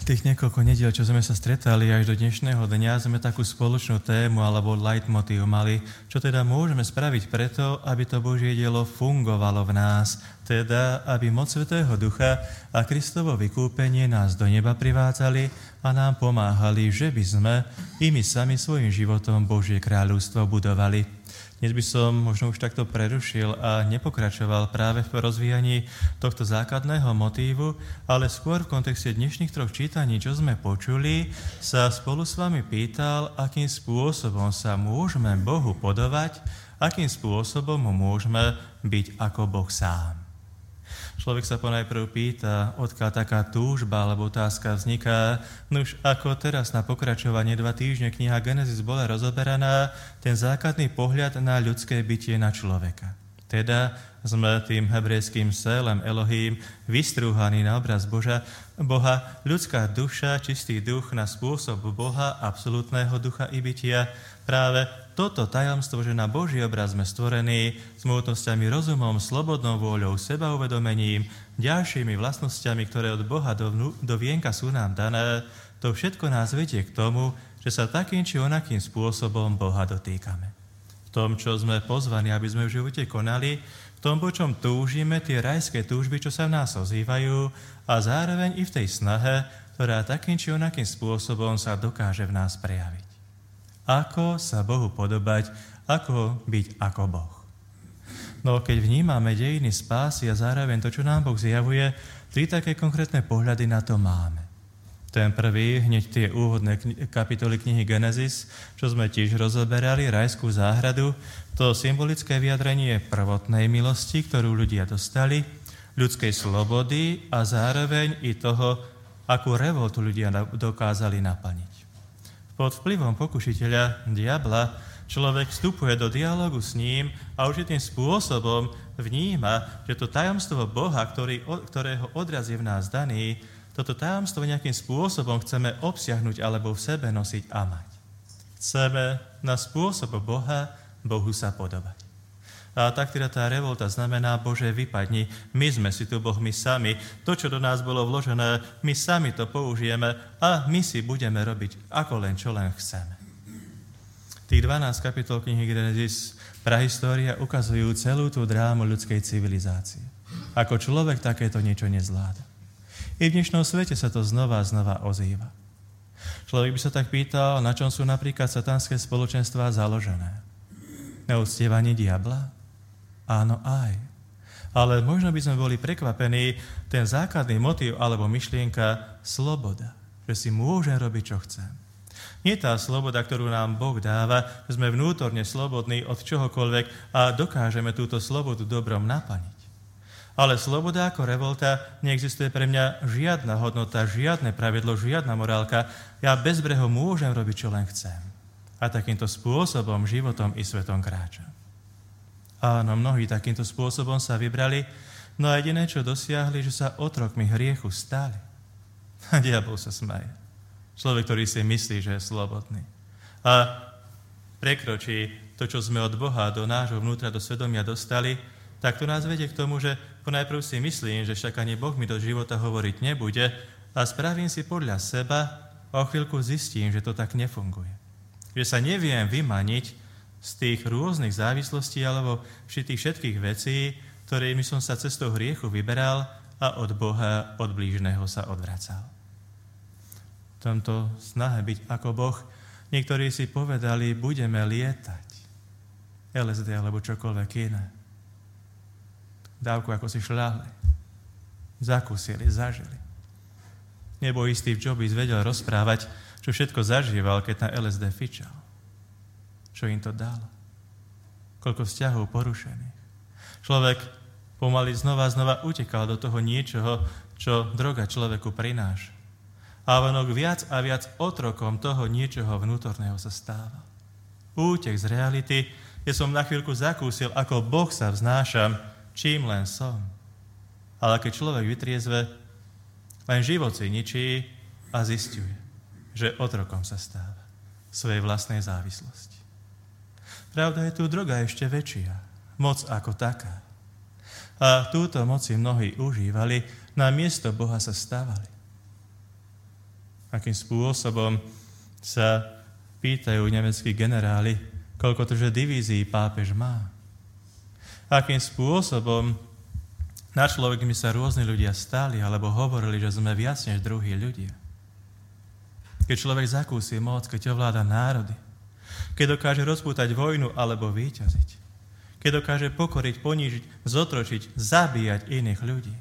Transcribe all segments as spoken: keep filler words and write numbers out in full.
Tých niekoľko nediel, čo sme sa stretali až do dnešného dňa, sme takú spoločnú tému alebo leitmotív mali, čo teda môžeme spraviť preto, aby to Božie dielo fungovalo v nás, teda aby moc Svätého Ducha a Kristovo vykúpenie nás do neba privádzali a nám pomáhali, že by sme i my sami svojim životom Božie kráľovstvo budovali. Dnes by som možno už takto prerušil a nepokračoval práve v rozvíjaní tohto základného motívu, ale skôr v kontexte dnešných troch čítaní, čo sme počuli, sa spolu s vami pýtal, akým spôsobom sa môžeme Bohu podobať, akým spôsobom mu môžeme byť ako Boh sám. Človek sa ponajprv pýta, odkiaľ taká túžba alebo otázka vzniká. Nuž ako teraz na pokračovanie dva týždne kniha Genesis bola rozoberaná, ten základný pohľad na ľudské bytie, na človeka. Teda sme tým hebrejským selem Elohim vystrúhaní na obraz Boža, Boha, ľudská duša, čistý duch na spôsob Boha, absolútneho ducha i bytia. Práve toto tajomstvo, že na Boží obraz sme stvorení s mútnosťami rozumom, slobodnou vôľou, sebauvedomením, ďalšími vlastnosťami, ktoré od Boha do, vnú, do vienka sú nám dané, to všetko nás vedie k tomu, že sa takým či onakým spôsobom Boha dotýkame. V tom, čo sme pozvaní, aby sme v živote konali, v tom, po čom túžime, tie rajské túžby, čo sa v nás ozývajú, a zároveň i v tej snahe, ktorá takým či onakým spôsobom sa dokáže v nás prejaviť. Ako sa Bohu podobať, ako byť ako Boh. No keď vnímame dejiny spásy a zároveň to, čo nám Boh zjavuje, tri také konkrétne pohľady na to máme. Ten prvý, hneď tie úvodné kapitoly knihy Genesis, čo sme tiež rozoberali, rajskú záhradu, to symbolické vyjadrenie prvotnej milosti, ktorú ľudia dostali, ľudskej slobody a zároveň i toho, akú revoltu ľudia dokázali naplniť. Pod vplyvom pokušiteľa, diabla, človek vstupuje do dialógu s ním a určitým spôsobom vníma, že to tajomstvo Boha, ktorý, ktorého odraz je v nás daný, toto tajomstvo nejakým spôsobom chceme obsiahnuť alebo v sebe nosiť a mať. Chceme na spôsob Boha, Bohu sa podobať. A tak teda tá revolta znamená, Bože, vypadni, my sme si tu Boh, my sami, to, čo do nás bolo vložené, my sami to použijeme a my si budeme robiť ako len, čo len chceme. Tých dvanásť kapitol knihy Genesis, prahistória, ukazujú celú tú drámu ľudskej civilizácie. Ako človek takéto niečo nezvláda. I v dnešnom svete sa to znova a znova ozýva. Človek by sa tak pýtal, na čom sú napríklad satanské spoločenstvá založené. Na uctievaní diabla? Áno, aj. Ale možno by sme boli prekvapení, ten základný motív alebo myšlienka sloboda. Že si môžem robiť, čo chcem. Nie tá sloboda, ktorú nám Boh dáva, že sme vnútorne slobodní od čohokoľvek a dokážeme túto slobodu dobrom naplniť. Ale sloboda ako revolta, neexistuje pre mňa žiadna hodnota, žiadne pravidlo, žiadna morálka. Ja bezbreho môžem robiť, čo len chcem. A takýmto spôsobom, životom i svetom kráčam. Áno, mnohí takýmto spôsobom sa vybrali, no a jediné, čo dosiahli, že sa otrokmi hriechu stali. A diabol sa smeje. Človek, ktorý si myslí, že je slobodný. A prekročí to, čo sme od Boha do nášho vnútra, do svedomia dostali, tak to nás vedie k tomu, že ponajprv si myslím, že však ani Boh mi do života hovoriť nebude a spravím si podľa seba a o chvíľku zistím, že to tak nefunguje. Že sa neviem vymaniť z tých rôznych závislostí alebo všetkých všetkých vecí, ktorými som sa cestou hriechu vyberal a od Boha, od blížneho sa odvracal. V tomto snahe byť ako Boh, niektorí si povedali, budeme lietať. el es dé alebo čokoľvek iné. Dávku ako si šľahli. Zakúsili, zažili. Nebo i Steve Jobs vedel rozprávať, čo všetko zažíval, keď na el es dé fičal. Čo im to dalo? Koľko vzťahov porušených. Človek pomaly znova a znova utekal do toho niečoho, čo droga človeku prináša. A vonok viac a viac otrokom toho niečoho vnútorného sa stáva. Útek z reality, kde som na chvíľku zakúsil, ako Boh sa vznášam, čím len som. Ale keď človek vytriezve, len život si ničí a zisťuje, že otrokom sa stáva svojej vlastnej závislosti. Pravda je tu droga ešte väčšia, moc ako taká. A túto moci mnohí užívali, na miesto Boha sa stávali. Akým spôsobom sa pýtajú nemeckí generáli, koľko to, že divízií pápež má. Akým spôsobom na človekmi sa rôzni ľudia stali alebo hovorili, že sme viac než druhí ľudia. Keď človek zakúsi moc, keď ovláda národy, keď dokáže rozpútať vojnu alebo víťaziť, keď dokáže pokoriť, ponížiť, zotročiť, zabíjať iných ľudí.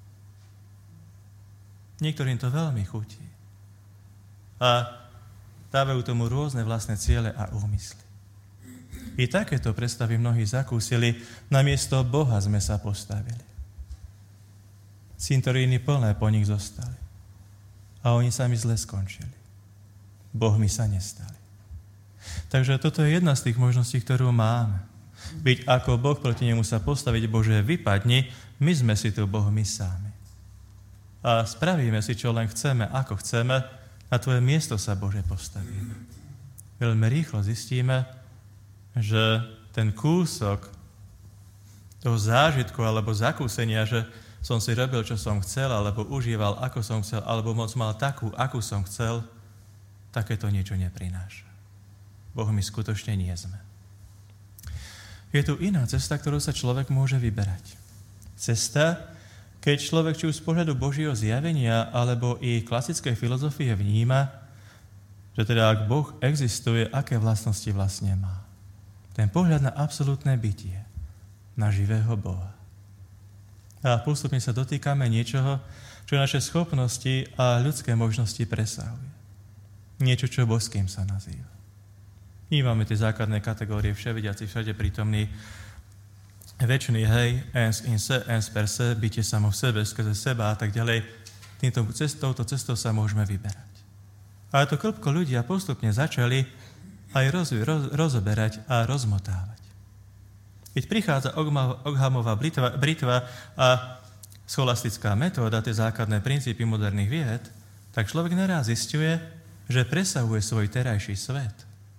Niektorým to veľmi chutí. A dávajú tomu rôzne vlastné ciele a úmysly. I takéto predstavy mnohí zakúsili, namiesto Boha sme sa postavili. Cintoríny plné po nich zostali. A oni sami zle skončili. Bohmi sa nestali. Takže toto je jedna z tých možností, ktorú máme. Byť ako Boh, proti nemu sa postaviť, Bože, vypadni, my sme si tu Boh my sami. A spravíme si, čo len chceme, ako chceme, na tvoje miesto sa, Bože, postavíme. Veľmi rýchlo zistíme, že ten kúsok toho zážitku alebo zakúsenia, že som si robil, čo som chcel, alebo užíval, ako som chcel, alebo moc mal takú, akú som chcel, takéto niečo neprináša. Boh my skutočne nie sme. Je tu iná cesta, ktorú sa človek môže vyberať. Cesta, keď človek či už z pohľadu Božieho zjavenia, alebo i klasickej filozofie vníma, že teda ak Boh existuje, aké vlastnosti vlastne má. Ten pohľad na absolútne bytie, na živého Boha. A postupne sa dotýkame niečoho, čo naše schopnosti a ľudské možnosti presahuje. Niečo, čo božským sa nazýva. My máme tie základné kategórie vševidiaci, všade prítomný, večný, hej, ens in se, ens per se, bytie samo v sebe, skrze seba a tak ďalej. Týmto cestou, touto cestou sa môžeme vyberať. Ale to klbko ľudia postupne začali aj roz, roz, rozoberať a rozmotávať. Keď prichádza Ockhamová britva, britva a scholastická metóda, tie základné princípy moderných vied, tak človek naraz zisťuje, že presahuje svoj terajší svet.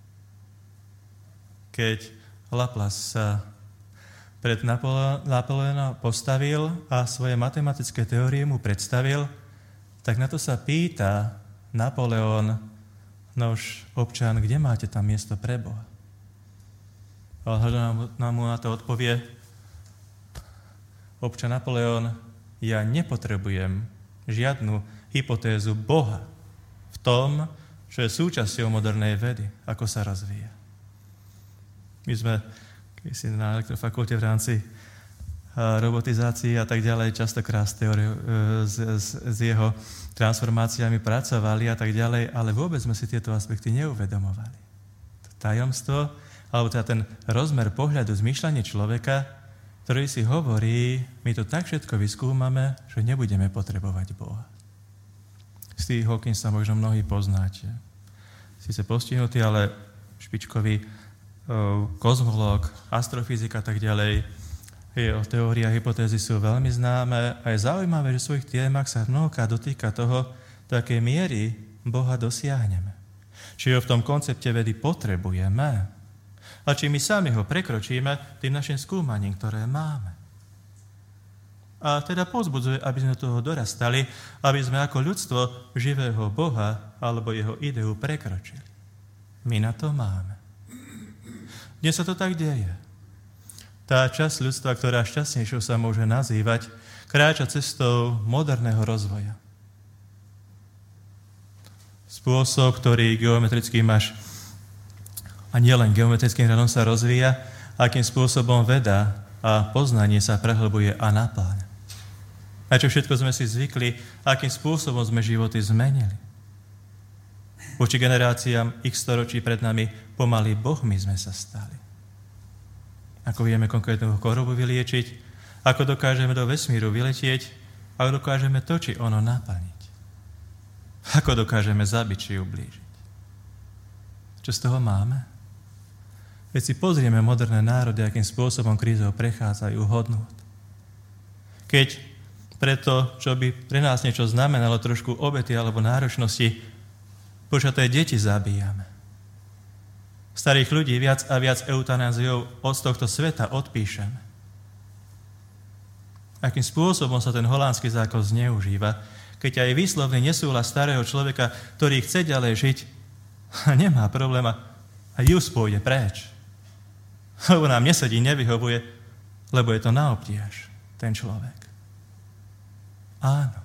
Keď Laplace sa pred Napoleona postavil a svoje matematické teórie mu predstavil, tak na to sa pýta Napoleon, nož občan, kde máte tam miesto pre Boha? A nám mu na to odpovie, občan Napoleon, ja nepotrebujem žiadnu hypotézu Boha v tom, čo je súčasťou modernej vedy, ako sa rozvíja. My sme si na elektrofakulte v rámci robotizácii a tak ďalej častokrát s, teóriou, s, s, s jeho transformáciami pracovali a tak ďalej, ale vôbec sme si tieto aspekty neuvedomovali. To tajomstvo, alebo teda ten rozmer pohľadu, zmýšľanie človeka, ktorý si hovorí, my to tak všetko vyskúmame, že nebudeme potrebovať Boha. Steve Hawking sa možno mnohí poznáte. Sice postihnutý, ale špičkový o, kozmológ, astrofyzik a tak ďalej. Jeho teórie a hypotézy sú veľmi známe a je zaujímavé, že v svojich témach sa mnohokrát dotýka toho, do akej miery Boha dosiahneme. Či ho v tom koncepte vedy potrebujeme, a či my sami ho prekročíme tým našim skúmaním, ktoré máme. A teda povzbudzuje, aby sme toho dorastali, aby sme ako ľudstvo živého Boha alebo jeho ideu prekročili. My na to máme. Dnes sa to tak deje. Tá časť ľudstva, ktorá šťastnejšou sa môže nazývať, kráča cestou moderného rozvoja. Spôsob, ktorý geometrickým až a nielen geometrickým radom sa rozvíja, akým spôsobom veda a poznanie sa prehlbuje a napáľa. A čo všetko sme si zvykli, akým spôsobom sme životy zmenili. Voči generáciám ich storočí pred nami pomaly Bohmi sme sa stali. Ako vieme konkrétnu chorobu vyliečiť, ako dokážeme do vesmíru vyletieť, ako dokážeme to, či ono naplniť. Ako dokážeme zabiť, či ublížiť. Čo z toho máme? Veď si pozrieme moderné národy, akým spôsobom krízou prechádzajú hodnôt. Keď preto, čo by pre nás niečo znamenalo trošku obety alebo náročnosti, počaté deti zabíjame. Starých ľudí viac a viac eutanáziou od tohto sveta odpíšeme. Akým spôsobom sa ten holandský zákon zneužíva, keď aj výslovný nesúhlas starého človeka, ktorý chce ďalej žiť, nemá probléma a just pôjde preč. Lebo nám nesedí, nevyhovuje, lebo je to na obtiaž, ten človek. Áno.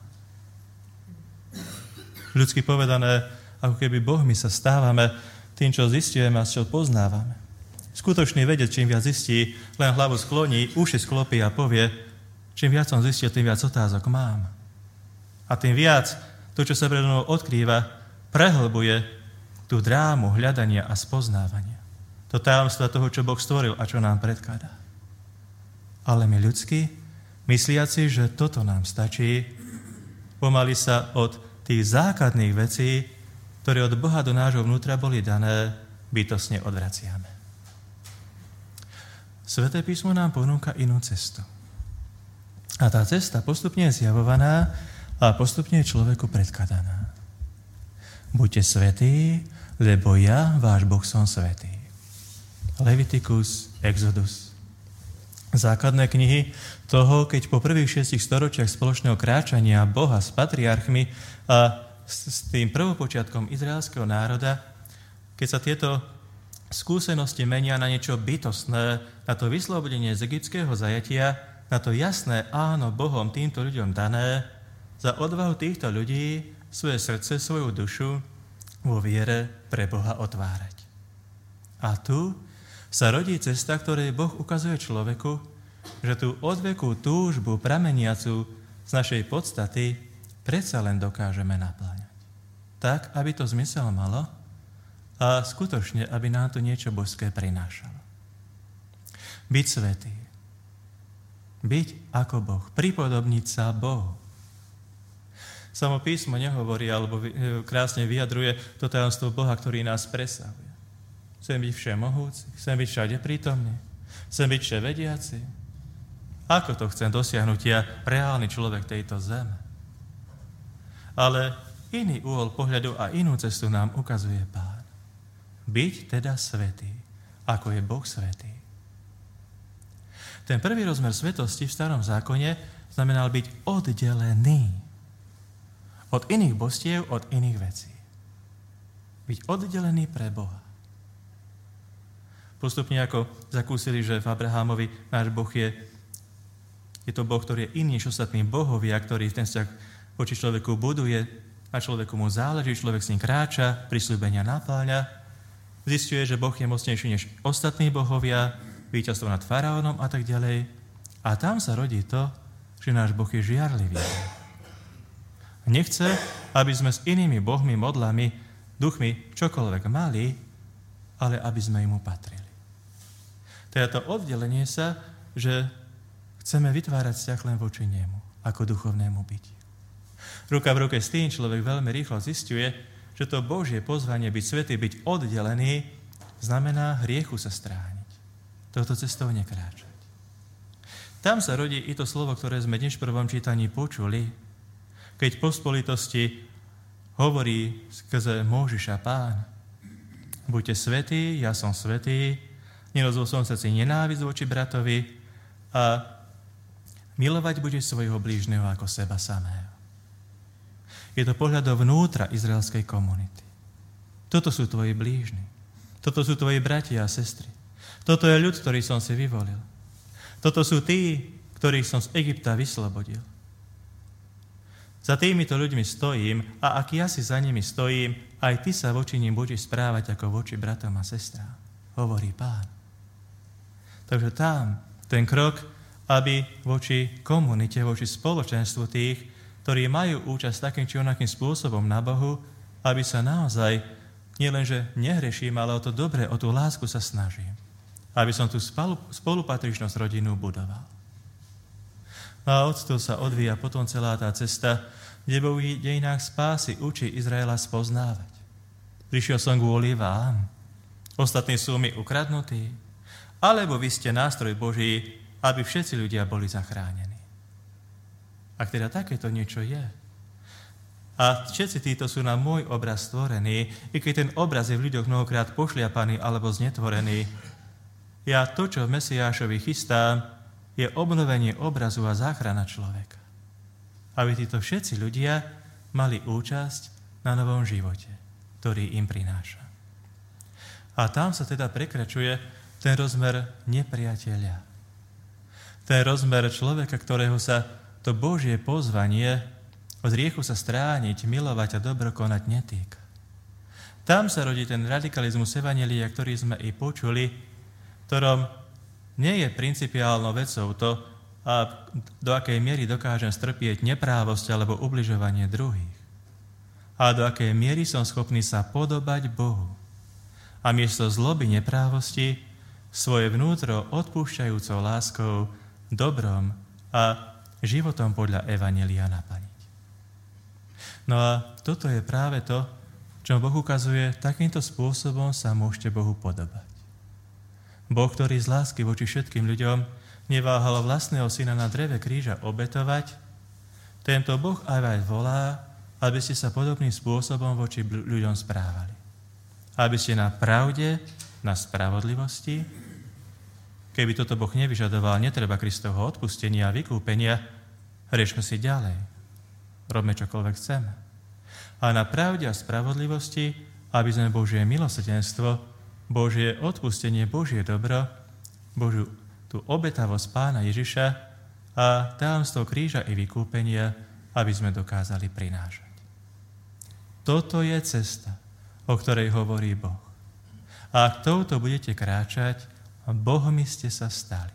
Ľudsky povedané, ako keby Bohmi sa stávame tým, čo zistujeme a čo poznávame. Skutočný vedec, čím viac zistí, len hlavu skloní, uši sklopí a povie, čím viac som zistil, tým viac otázok mám. A tým viac to, čo sa pred mnou odkrýva, prehlbuje tú drámu hľadania a spoznávania. To tajomstva toho, čo Boh stvoril a čo nám predkladá. Ale my ľudsky, mysliaci, že toto nám stačí, pomaly sa od tých základných vecí, ktoré od Boha do nášho vnútra boli dané, bytostne odvraciame. Sväté písmo nám ponúka inú cestu. A tá cesta postupne je zjavovaná a postupne je človeku predkladaná. Buďte svätí, lebo ja, váš Boh, som svätý. Levitikus, Exodus. Základné knihy toho, keď po prvých šiestich storočiach spoločného kráčania Boha s patriarchmi a s tým prvopočiatkom izraelského národa, keď sa tieto skúsenosti menia na niečo bytostné, na to vyslobodenie z egyptského zajatia, na to jasné áno Bohom týmto ľuďom dané, za odvahu týchto ľudí svoje srdce, svoju dušu vo viere pre Boha otvárať. A tu sa rodí cesta, ktorej Boh ukazuje človeku, že tú odvekú túžbu prameniacu z našej podstaty predsa len dokážeme napláňať. Tak, aby to zmysel malo a skutočne, aby nám to niečo božské prinášalo. Byť svätý. Byť ako Boh. Pripodobniť sa Bohu. Samo písmo nehovorí, alebo krásne vyjadruje to tajomstvo Boha, ktorý nás presahuje. Chcem byť všemohúci, chcem byť všade prítomný, chcem byť vševediaci. Ako to chcem dosiahnuť ja, reálny človek tejto zeme? Ale iný úhol pohľadu a inú cestu nám ukazuje Pán. Byť teda svätý, ako je Boh svätý. Ten prvý rozmer svetosti v starom zákone znamenal byť oddelený od iných božstiev, od iných vecí. Byť oddelený pre Boha. Postupne ako zakúsili, že v Abrahámovi náš Boh je, je to Boh, ktorý je iný než ostatní bohovia, ktorý ten vzťah voči človeku buduje, a človeku mu záleží, človek s ním kráča, prisľúbenia napáľa, zisťuje, že Boh je mocnejší než ostatní bohovia, víťazstvo nad faraónom a tak ďalej. A tam sa rodí to, že náš Boh je žiarlivý. Nechce, aby sme s inými bohmi, modlami, duchmi čokoľvek mali, ale aby sme im patrili. Teda to oddelenie sa, že chceme vytvárať vzťah len voči nemu, ako duchovnému bytiu. Ruka v ruke s tým človek veľmi rýchlo zisťuje, že to Božie pozvanie byť svätý, byť oddelený, znamená hriechu sa strániť. Touto cestou nekráčať. Tam sa rodí i to slovo, ktoré sme dnes v prvom čítaní počuli, keď po spolitosti hovorí skrze Mojžiša Pán: buďte svätí, ja som svätý, nerozvol som sa si nenávisť voči bratovi a milovať budeš svojho blížneho ako seba samého. Je to pohľad dovnútra izraelskej komunity. Toto sú tvoji blížni. Toto sú tvoji bratia a sestry. Toto je ľud, ktorý som si vyvolil. Toto sú tí, ktorých som z Egypta vyslobodil. Za týmito ľuďmi stojím a ak ja si za nimi stojím, aj ty sa voči nim budeš správať ako voči bratom a sestrám, hovorí Pán. Takže tam ten krok, aby voči komunite, voči spoločenstvu tých, ktorí majú účasť takým či onakým spôsobom na Bohu, aby sa naozaj nielenže nehreším, ale o to dobré, o tú lásku sa snažím. Aby som tú spolupatričnosť rodinu budoval. A odtiaľ sa odvíja potom celá tá cesta, kde Boh v dejinách spásy učí Izraela spoznávať. Prišiel som kvôli vám. Ostatní sú mi ukradnutí. Alebo vy ste nástroj Boží, aby všetci ľudia boli zachránení. Ak teda takéto niečo je, a všetci títo sú na môj obraz stvorení, i keď ten obraz je v ľuďoch mnohokrát pošliapaný alebo znetvorený, ja to, čo v Mesiášovi chystám, je obnovenie obrazu a záchrana človeka. Aby títo všetci ľudia mali účasť na novom živote, ktorý im prináša. A tam sa teda prekračuje ten rozmer nepriateľa. Ten rozmer človeka, ktorého sa to Božie pozvanie od hriechu sa strániť, milovať a dobro konať netýka. Tam sa rodí ten radikalizmus evanjelia, ktorý sme i počuli, v ktorom nie je principiálnou vecou to, a do akej miery dokážem strpieť neprávosť alebo ubližovanie druhých. A do akej miery som schopný sa podobať Bohu. A miesto zloby neprávosti svoje vnútro odpúšťajúcou láskou, dobrom a životom podľa evanjelia naplniť. No a toto je práve to, čo Boh ukazuje, takýmto spôsobom sa môžete Bohu podobať. Boh, ktorý z lásky voči všetkým ľuďom neváhal vlastného syna na dreve kríža obetovať, tento Boh aj vás volá, aby ste sa podobným spôsobom voči ľuďom správali. Aby ste na pravde, na spravodlivosti, keby toto Boh nevyžadoval, netreba Kristovho odpustenia a vykúpenia, riešme si ďalej. Robme čokoľvek chceme. A na pravde a spravodlivosti, aby sme Božie milosrdenstvo, Božie odpustenie, Božie dobro, Božiu tú obetavosť Pána Ježiša a tajomstvo kríža i vykúpenia, aby sme dokázali prinášať. Toto je cesta, o ktorej hovorí Boh. A ak touto budete kráčať, Bohmi ste sa stali.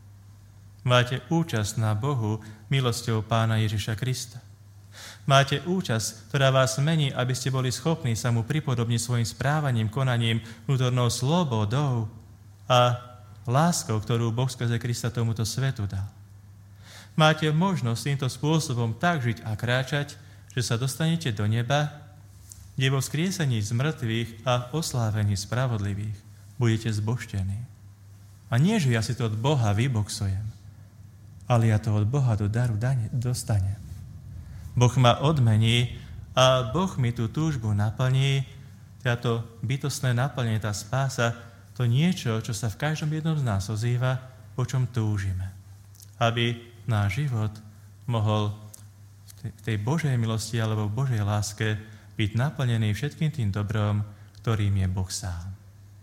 Máte účasť na Bohu milosťou Pána Ježiša Krista. Máte účasť, ktorá vás mení, aby ste boli schopní sa mu pripodobniť svojim správaním, konaním, vnútornou slobodou a láskou, ktorú Boh skrze Krista tomuto svetu dal. Máte možnosť týmto spôsobom tak žiť a kráčať, že sa dostanete do neba, kde vo vzkriesení z mŕtvych a oslávení spravodlivých budete zbožtení. A nie, že ja si to od Boha vyboxujem, ale ja to od Boha do daru dostanem. Boh ma odmení a Boh mi tú túžbu naplní, táto bytostné naplnenie, tá spása, to niečo, čo sa v každom jednom z nás ozýva, po čom túžime. Aby náš život mohol v tej Božej milosti alebo v Božej láske byť naplnený všetkým tým dobrom, ktorým je Boh sám.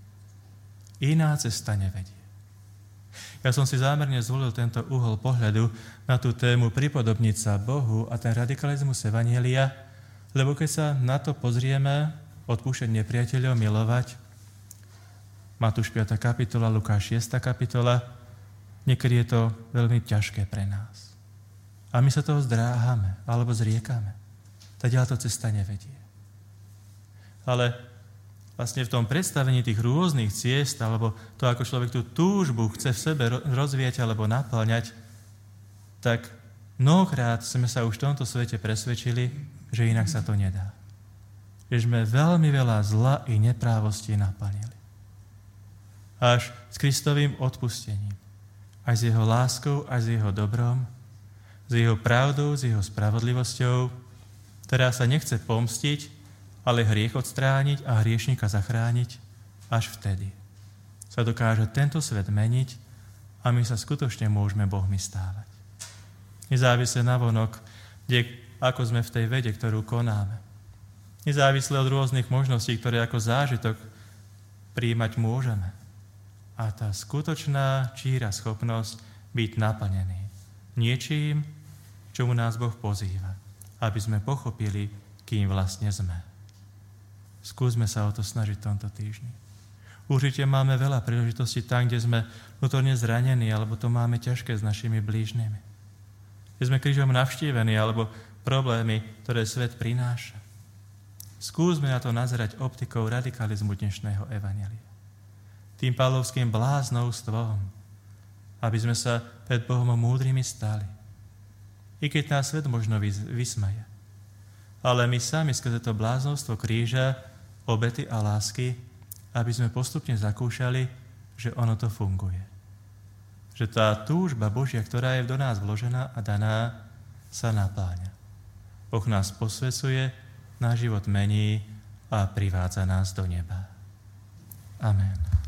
Iná cesta nevedie. Ja som si zámerne zvolil tento uhol pohľadu na tú tému pripodobniť sa Bohu a ten radikalizmus evanjelia, lebo keď sa na to pozrieme, odpúšťať nepriateľov, milovať, Matúš piata kapitola, Lukáš šiesta kapitola, niekedy je to veľmi ťažké pre nás. A my sa toho zdráhame, alebo zriekame. Tadiaľ to cesta nevedie. Ale vlastne v tom predstavení tých rôznych ciest, alebo to, ako človek tú túžbu chce v sebe rozvíjať alebo naplňať, tak mnohokrát sme sa už v tomto svete presvedčili, že inak sa to nedá. Že sme veľmi veľa zla i neprávosti naplnili. Až s Kristovým odpustením, aj s jeho láskou, aj s jeho dobrom, s jeho pravdou, s jeho spravodlivosťou, ktorá sa nechce pomstiť, ale hriech odstrániť a hriešnika zachrániť, až vtedy sa dokáže tento svet meniť a my sa skutočne môžeme Bohmi stávať. Nezávisle navonok, kde, ako sme v tej vede, ktorú konáme. Nezávisle od rôznych možností, ktoré ako zážitok prijímať môžeme. A tá skutočná číra schopnosť byť naplnený niečím, čomu nás Boh pozýva, aby sme pochopili, kým vlastne sme. Skúsme sa o to snažiť v tomto týždni. Určite máme veľa príležitostí tam, kde sme vnútorne zranení, alebo to máme ťažké s našimi blížnymi. Kde sme krížom navštívení, alebo problémy, ktoré svet prináša. Skúsme na to nazerať optikou radikalizmu dnešného evanjelia. Tým pavlovským bláznovstvom, aby sme sa pred Bohom múdrymi stali. I keď nás svet možno vysmeje. Ale my sami skrze to bláznovstvo kríža, obety a lásky, aby sme postupne zakúšali, že ono to funguje. Že tá túžba Božia, ktorá je do nás vložená a daná, sa napáňa. Boh nás posvecuje, náš život mení a privádza nás do neba. Amen.